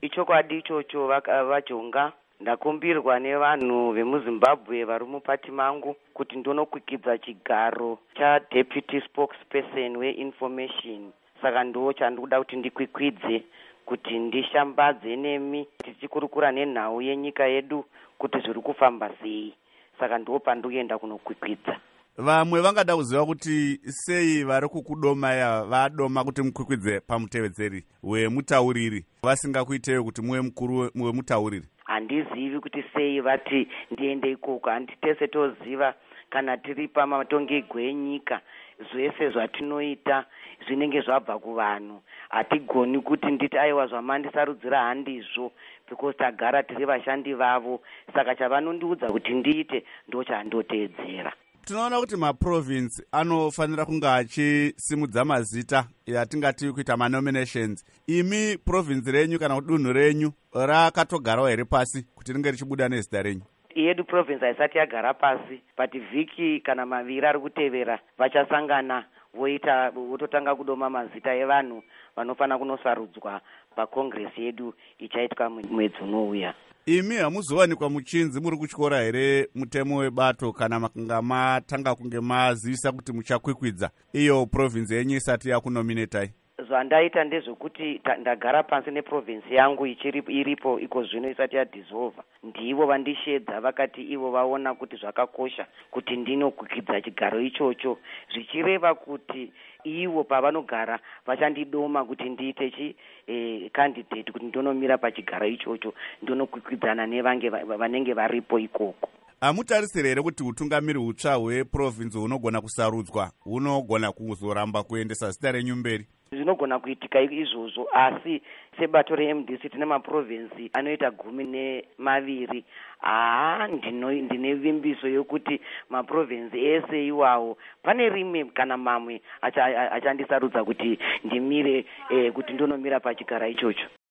Ichokwadi ichocho vajonga. Ndakumbirwa nevanhu vemuZimbabwe vari mupati mangu kuti ndonokwikidza chigaro chaDeputy Spokesperson weInformation. Saka ndo chandikuda kuti ndikwikwidze kuti ndishambadze nemi tichikurukura nenhau yenyika yedu kuti zviri kufamba sei. Saka ndo pandikuenda kunokwikwidza. Vamwe vangada kuziva kuti sei vari kukudomaya vadoma kuti mukwikwidze pamutevedzeri wemutauriri vasingakuitei kuti muve mukuru wemutauriri. Handizivi kuti sei vati ndiende ikoko. Handitese toziva kana tiri pamatongego enyika zvese zvatinoita zvinenge zvabva kuvanhu. Hatigoni kuti nditi aiwa zvamandisarudzira handizvo because tagara tiri vashandi vavo. Saka chavanondiudza kuti ndiite ndo chandoteedzera. Tinoona kuti maprovince anofanira kunga achisimudza mazita yatingati kuita manominations. Imi province renyu kana dunhu renyu rakatogarawo here pasi kuti ringe richibuda nezita renyu? Yedu province haisati yagara pasi, but vhiki kana maviri ari kutevera vachasangana vototanga kudoma mazita evanhu vanofanira kunosarudzwa pacongress yedu ichaitwa mwedzi unouya. Imi hamuzowanikwa muchinzi muri kuchikora here mutemo webato kana makanga matanga kunge mazivisa kuti muchakwikwidza iyo province yenyu isati yakunominatai? Zvandaita ndezvekuti ndagara pansi neprovince yangu iripo iko zvino isati yadissolva. Ndivo vandishedza vakati ivo vaona kuti zvakakosha kuti ndinokwikidza chigaro ichocho, zvichireva kuti ivo pavanogara vachandidoma kuti ndiite candidate kuti ndonomira pachigaro ichocho ndonokwikwidzana vanenge varipo ikoko. Hamutarisire here kuti utungamiri hutsva hweprovince hunogona kusarudzwa hunogona kuzoramba kuendesa zita renyu mberi? Zvinogona kuitika izvozvo, asi sebato reMDC tine maprovinsi anoita 12. Ndine vimbiso yokuti maprovinsi ese iwawo pane rimwe kana mamwe achandisarudza kuti ndimire kuti ndonomira pachigara ichocho.